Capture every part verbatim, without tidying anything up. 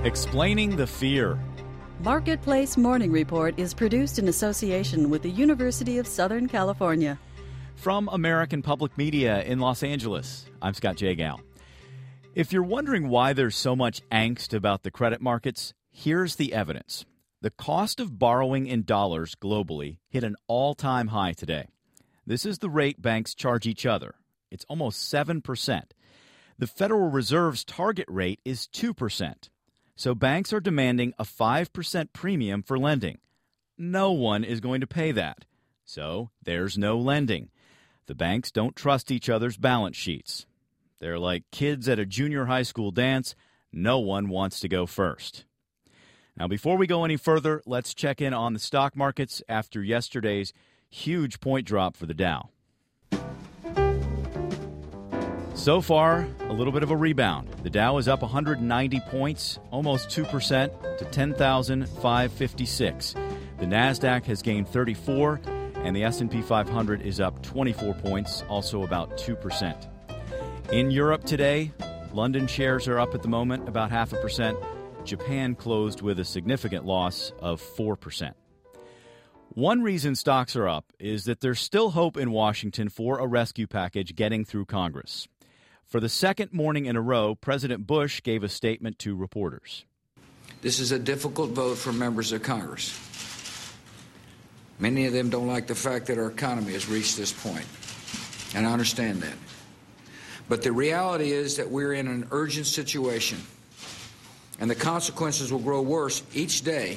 Explaining the fear. Marketplace Morning Report is produced in association with the University of Southern California. From American Public Media in Los Angeles, I'm Scott Jagow. If you're wondering why there's so much angst about the credit markets, here's the evidence. The cost of borrowing in dollars globally hit an all-time high today. This is the rate banks charge each other. It's almost seven percent. The Federal Reserve's target rate is two percent. So banks are demanding a five percent premium for lending. No one is going to pay that. So there's no lending. The banks don't trust each other's balance sheets. They're like kids at a junior high school dance. No one wants to go first. Now, before we go any further, let's check in on the stock markets after yesterday's huge point drop for the Dow. So far, a little bit of a rebound. The Dow is up one hundred ninety points, almost two percent, to ten thousand five hundred fifty-six. The NASDAQ has gained thirty-four, and the S and P five hundred is up twenty-four points, also about two percent. In Europe today, London shares are up at the moment about half a percent. Japan closed with a significant loss of four percent. One reason stocks are up is that there's still hope in Washington for a rescue package getting through Congress. For the second morning in a row, President Bush gave a statement to reporters. This is a difficult vote for members of Congress. Many of them don't like the fact that our economy has reached this point, and I understand that. But the reality is that we're in an urgent situation, and the consequences will grow worse each day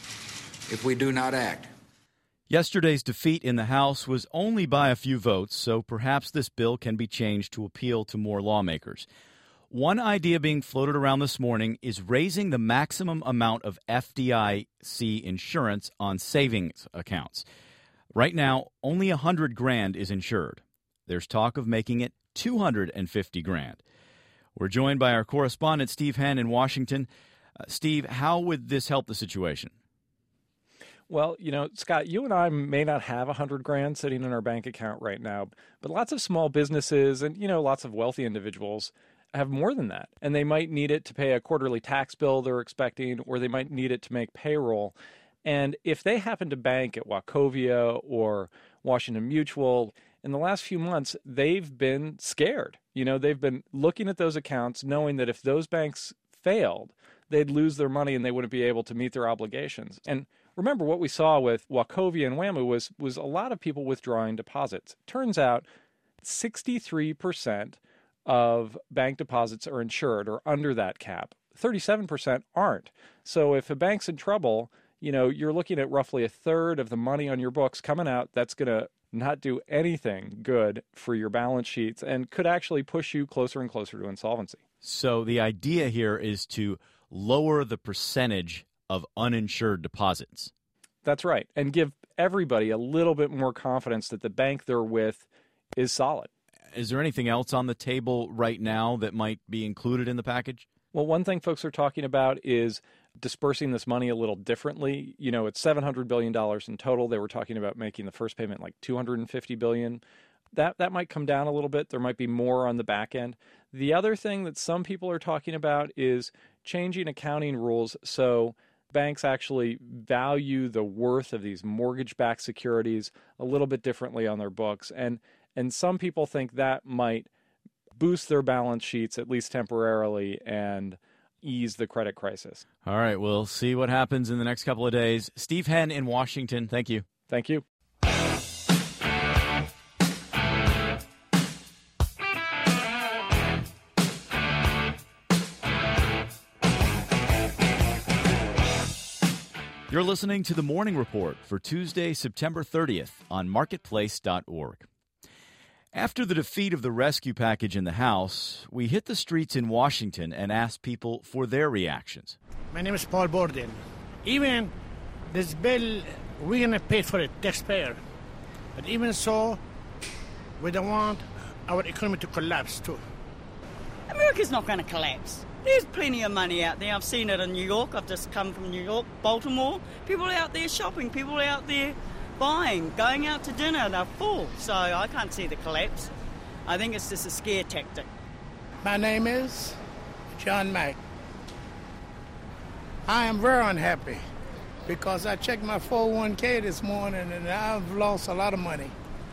if we do not act. Yesterday's defeat in the House was only by a few votes, so perhaps this bill can be changed to appeal to more lawmakers. One idea being floated around this morning is raising the maximum amount of F D I C insurance on savings accounts. Right now, only one hundred grand is insured. There's talk of making it two hundred fifty grand. We're joined by our correspondent, Steve Henn, in Washington. Uh, Steve, how would this help the situation? Well, you know, Scott, you and I may not have a hundred grand sitting in our bank account right now, but lots of small businesses and, you know, lots of wealthy individuals have more than that. And they might need it to pay a quarterly tax bill they're expecting, or they might need it to make payroll. And if they happen to bank at Wachovia or Washington Mutual, in the last few months, they've been scared. You know, they've been looking at those accounts, knowing that if those banks failed, they'd lose their money and they wouldn't be able to meet their obligations. And remember, what we saw with Wachovia and WAMU was, was a lot of people withdrawing deposits. Turns out sixty-three percent of bank deposits are insured or under that cap. thirty-seven percent aren't. So if a bank's in trouble, you know, you're looking at roughly a third of the money on your books coming out that's going to not do anything good for your balance sheets and could actually push you closer and closer to insolvency. So the idea here is to lower the percentage of uninsured deposits. That's right, and give everybody a little bit more confidence that the bank they're with is solid. Is there anything else on the table right now that might be included in the package? Well, one thing folks are talking about is dispersing this money a little differently. You know, it's seven hundred billion dollars in total. They were talking about making the first payment like two hundred fifty billion dollars. That that might come down a little bit. There might be more on the back end. The other thing that some people are talking about is changing accounting rules so banks actually value the worth of these mortgage-backed securities a little bit differently on their books. And and some people think that might boost their balance sheets, at least temporarily, and ease the credit crisis. All right, we'll see what happens in the next couple of days. Steve Henn in Washington, thank you. Thank you. You're listening to the Morning Report for Tuesday, September thirtieth on marketplace dot org. After the defeat of the rescue package in the House, we hit the streets in Washington and asked people for their reactions. My name is Paul Borden. Even this bill, we're going to pay for it, taxpayer. But even so, we don't want our economy to collapse too. America's not going to collapse. There's plenty of money out there. I've seen it in New York. I've just come from New York, Baltimore. People are out there shopping. People are out there buying, going out to dinner. They're full. So I can't see the collapse. I think it's just a scare tactic. My name is John Mack. I am very unhappy because I checked my four oh one k this morning and I've lost a lot of money.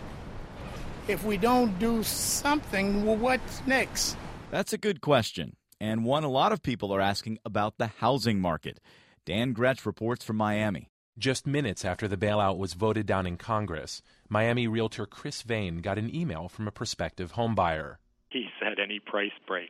If we don't do something, well, what's next? That's a good question, and one a lot of people are asking about the housing market. Dan Gretsch reports from Miami. Just minutes after the bailout was voted down in Congress, Miami realtor Chris Vane got an email from a prospective homebuyer. He said any price breaks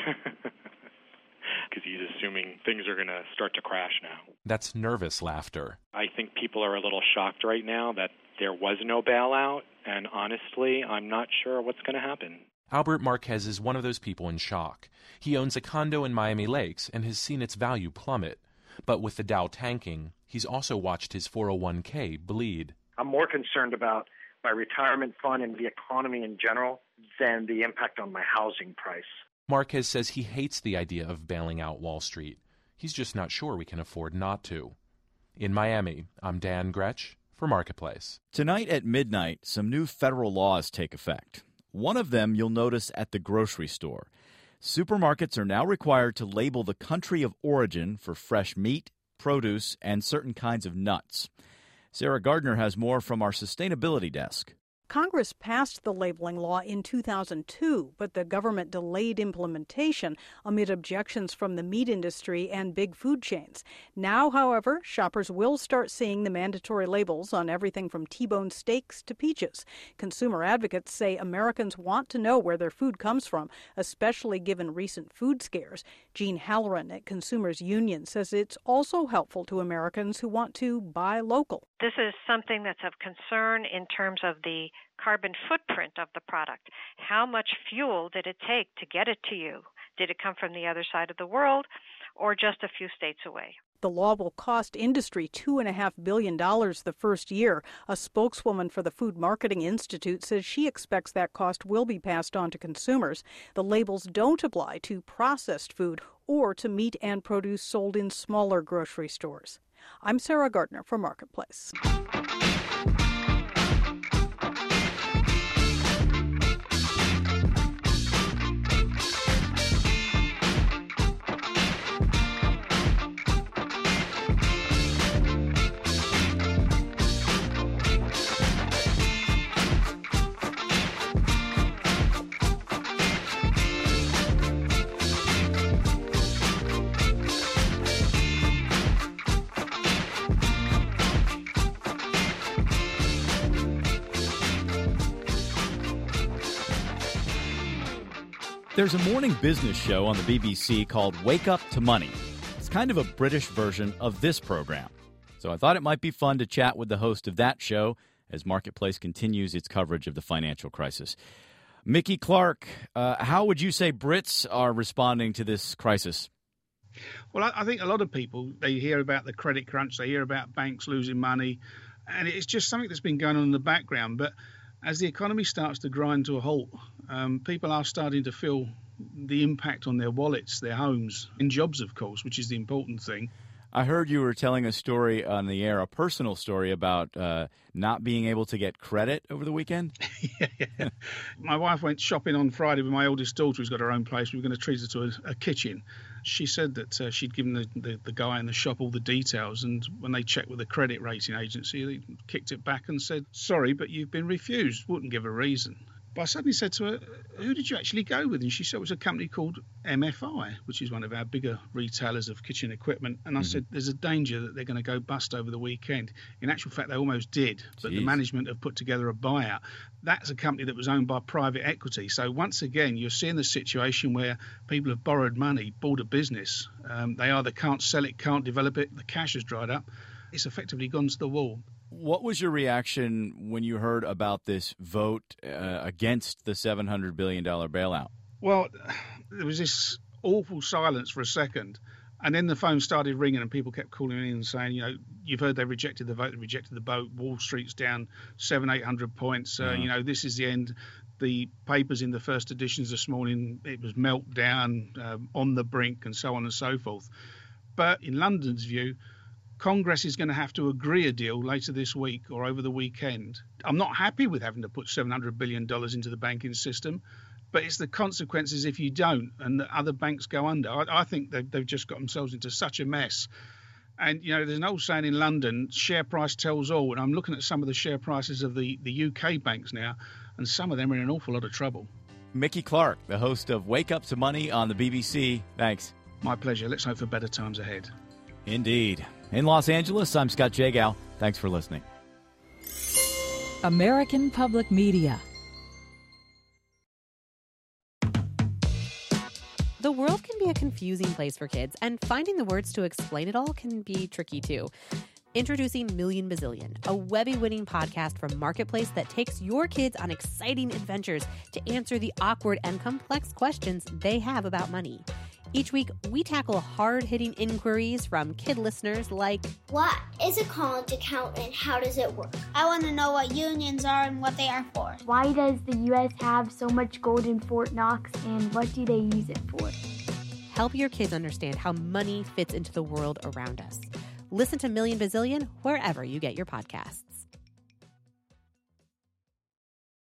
because he's assuming things are going to start to crash now. That's nervous laughter. I think people are a little shocked right now that there was no bailout, and honestly, I'm not sure what's going to happen. Albert Marquez is one of those people in shock. He owns a condo in Miami Lakes and has seen its value plummet. But with the Dow tanking, he's also watched his four oh one k bleed. I'm more concerned about my retirement fund and the economy in general than the impact on my housing price. Marquez says he hates the idea of bailing out Wall Street. He's just not sure we can afford not to. In Miami, I'm Dan Gretsch for Marketplace. Tonight at midnight, some new federal laws take effect. One of them you'll notice at the grocery store. Supermarkets are now required to label the country of origin for fresh meat, produce, and certain kinds of nuts. Sarah Gardner has more from our sustainability desk. Congress passed the labeling law in two thousand two, but the government delayed implementation amid objections from the meat industry and big food chains. Now, however, shoppers will start seeing the mandatory labels on everything from T-bone steaks to peaches. Consumer advocates say Americans want to know where their food comes from, especially given recent food scares. Jean Halloran at Consumers Union says it's also helpful to Americans who want to buy local. This is something that's of concern in terms of the carbon footprint of the product. How much fuel did it take to get it to you? Did it come from the other side of the world or just a few states away? The law will cost industry two point five billion dollars the first year. A spokeswoman for the Food Marketing Institute says she expects that cost will be passed on to consumers. The labels don't apply to processed food or to meat and produce sold in smaller grocery stores. I'm Sarah Gardner for Marketplace. There's a morning business show on the B B C called Wake Up to Money. It's kind of a British version of this program. So I thought it might be fun to chat with the host of that show as Marketplace continues its coverage of the financial crisis. Mickey Clark, uh, how would you say Brits are responding to this crisis? Well, I, I think a lot of people, they hear about the credit crunch, they hear about banks losing money, and it's just something that's been going on in the background. But as the economy starts to grind to a halt, um, people are starting to feel the impact on their wallets, their homes, and jobs, of course, which is the important thing. I heard you were telling a story on the air, a personal story about uh, not being able to get credit over the weekend. yeah, yeah. My wife went shopping on Friday with my oldest daughter, who's got her own place. We were going to treat her to a, a kitchen. She said that uh, she'd given the, the, the guy in the shop all the details, and when they checked with the credit rating agency, they kicked it back and said, sorry, but you've been refused. Wouldn't give a reason. But I suddenly said to her, who did you actually go with? And she said it was a company called M F I, which is one of our bigger retailers of kitchen equipment. And I mm-hmm. said, there's a danger that they're going to go bust over the weekend. In actual fact, they almost did. But Jeez. The management have put together a buyout. That's a company that was owned by private equity. So once again, you're seeing the situation where people have borrowed money, bought a business. Um, they either can't sell it, can't develop it. The cash has dried up. It's effectively gone to the wall. What was your reaction when you heard about this vote uh, against the seven hundred billion dollars bailout? Well, there was this awful silence for a second, and then the phone started ringing and people kept calling in and saying, you know, you've heard they rejected the vote, they rejected the vote, Wall Street's down seven, eight hundred points, uh, mm-hmm. you know, this is the end. The papers in the first editions this morning, it was meltdown, um, on the brink, and so on and so forth. But in London's view, Congress is going to have to agree a deal later this week or over the weekend. I'm not happy with having to put seven hundred billion dollars into the banking system, but it's the consequences if you don't and the other banks go under. I, I think they've, they've just got themselves into such a mess And, you know, there's an old saying in London, share price tells all. And I'm looking at some of the share prices of the, the U K banks now, and some of them are in an awful lot of trouble. Mickey Clark, the host of Wake Up to Money on the B B C. Thanks. My pleasure. Let's hope for better times ahead. Indeed. In Los Angeles, I'm Scott Jagow. Thanks for listening. American Public Media. The world can be a confusing place for kids, and finding the words to explain it all can be tricky too. Introducing Million Bazillion, a Webby-winning podcast from Marketplace that takes your kids on exciting adventures to answer the awkward and complex questions they have about money. Each week, we tackle hard-hitting inquiries from kid listeners like, what is a college account and how does it work? I want to know what unions are and what they are for. Why does the U S have so much gold in Fort Knox and what do they use it for? Help your kids understand how money fits into the world around us. Listen to Million Bazillion wherever you get your podcasts.